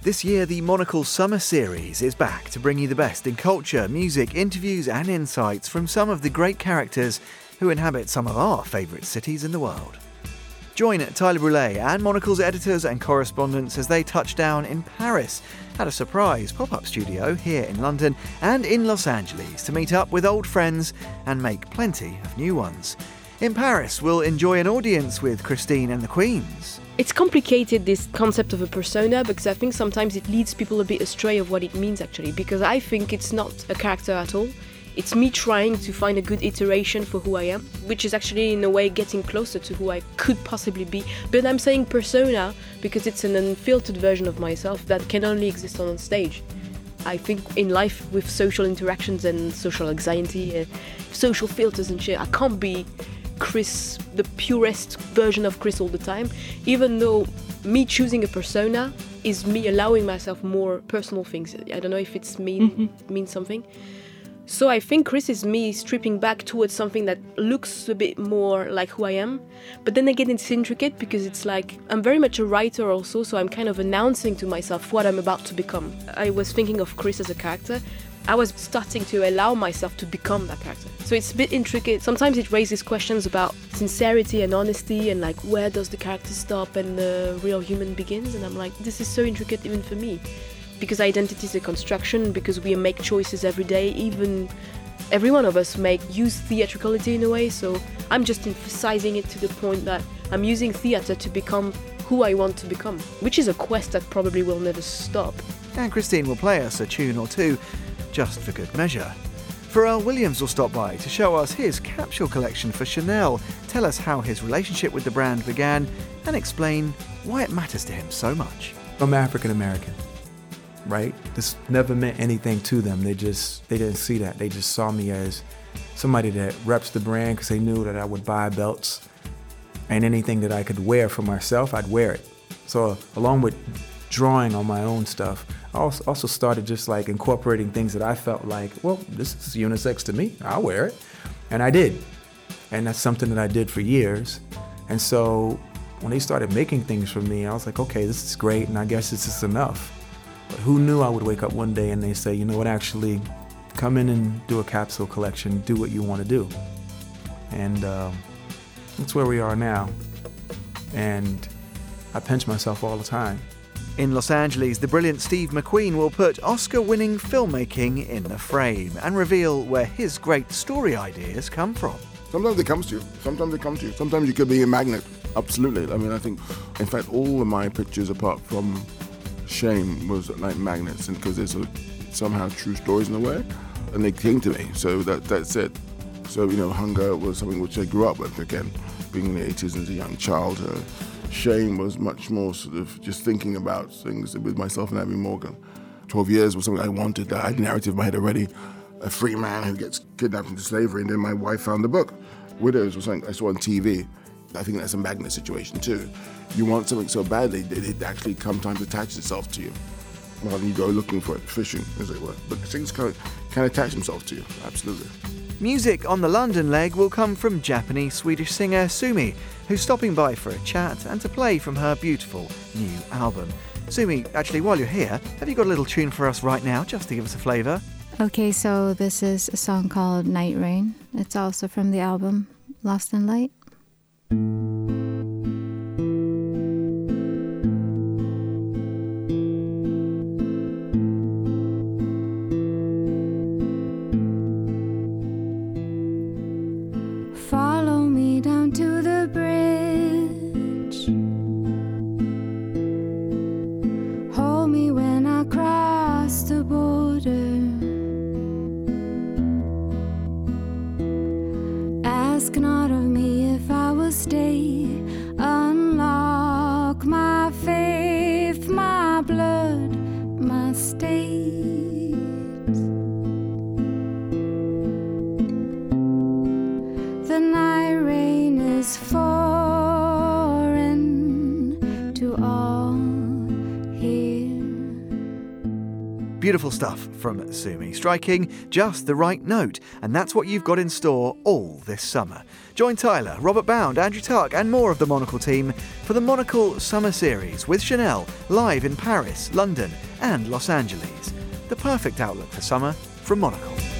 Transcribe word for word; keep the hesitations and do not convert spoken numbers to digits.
This year, the Monocle Summer Series is back to bring you the best in culture, music, interviews and insights from some of the great characters who inhabit some of our favourite cities in the world. Join Tyler Brûlé and Monocle's editors and correspondents as they touch down in Paris at a surprise pop-up studio here in London and in Los Angeles to meet up with old friends and make plenty of new ones. In Paris, we'll enjoy an audience with Christine and the Queens. It's complicated, this concept of a persona, because I think sometimes it leads people a bit astray of what it means actually, because I think it's not a character at all. It's me trying to find a good iteration for who I am, which is actually in a way getting closer to who I could possibly be. But I'm saying persona because it's an unfiltered version of myself that can only exist on stage. I think in life with social interactions and social anxiety, uh, social filters and shit, I can't be Chris, the purest version of Chris all the time, even though me choosing a persona is me allowing myself more personal things. I don't know if it's mean mm-hmm. means something. So I think Chris is me stripping back towards something that looks a bit more like who I am. But then again, it's intricate because it's like, I'm very much a writer also, so I'm kind of announcing to myself what I'm about to become. I was thinking of Chris as a character. I was starting to allow myself to become that character. So it's a bit intricate. Sometimes it raises questions about sincerity and honesty and like, where does the character stop and the real human begins? And I'm like, this is so intricate even for me. Because identity is a construction, because we make choices every day, even every one of us make use theatricality in a way, so I'm just emphasizing it to the point that I'm using theatre to become who I want to become, which is a quest that probably will never stop. And Christine will play us a tune or two, just for good measure. Pharrell Williams will stop by to show us his capsule collection for Chanel, tell us how his relationship with the brand began, and explain why it matters to him so much. I'm African American. Right? This never meant anything to them. They just, they didn't see that. They just saw me as somebody that reps the brand because they knew that I would buy belts and anything that I could wear for myself, I'd wear it. So along with drawing on my own stuff, I also started just like incorporating things that I felt like, well, this is unisex to me, I'll wear it. And I did. And that's something that I did for years. And so when they started making things for me, I was like, okay, this is great, and I guess this is enough. But who knew I would wake up one day and they say, you know what, actually, come in and do a capsule collection, do what you want to do. And uh, that's where we are now. And I pinch myself all the time. In Los Angeles, the brilliant Steve McQueen will put Oscar-winning filmmaking in the frame and reveal where his great story ideas come from. Sometimes it comes to you. Sometimes it comes to you. Sometimes you could be a magnet. Absolutely. I mean, I think, in fact, all of my pictures, apart from Shame, was like magnets, and because there's a, somehow true stories in a way, and they came to me. So that that's it. So you know, Hunger was something which I grew up with. Again, being in the eighties as a young child. Uh, Shame was much more sort of just thinking about things with myself and Abby Morgan. Twelve years was something I wanted. I had a narrative in my head already. A free man who gets kidnapped into slavery, and then my wife found the book. Widows was something I saw on T V. I think that's a magnet situation too. You want something so badly that it actually sometimes attaches itself to you. Rather than you go looking for it, fishing, as it were. But things can, can attach themselves to you, absolutely. Music on the London leg will come from Japanese-Swedish singer Sumi, who's stopping by for a chat and to play from her beautiful new album. Sumi, actually, while you're here, have you got a little tune for us right now, just to give us a flavour? Okay, so this is a song called Night Rain. It's also from the album Lost in Light. Follow me down to the bridge. Hold me when I cross the border. Ask not of me if Beautiful stuff from Sumi, striking just the right note, and that's what you've got in store all this summer. Join Tyler, Robert Bound, Andrew Tuck and more of the Monocle team for the Monocle Summer Series with Chanel live in Paris, London and Los Angeles. The perfect outlook for summer from Monocle.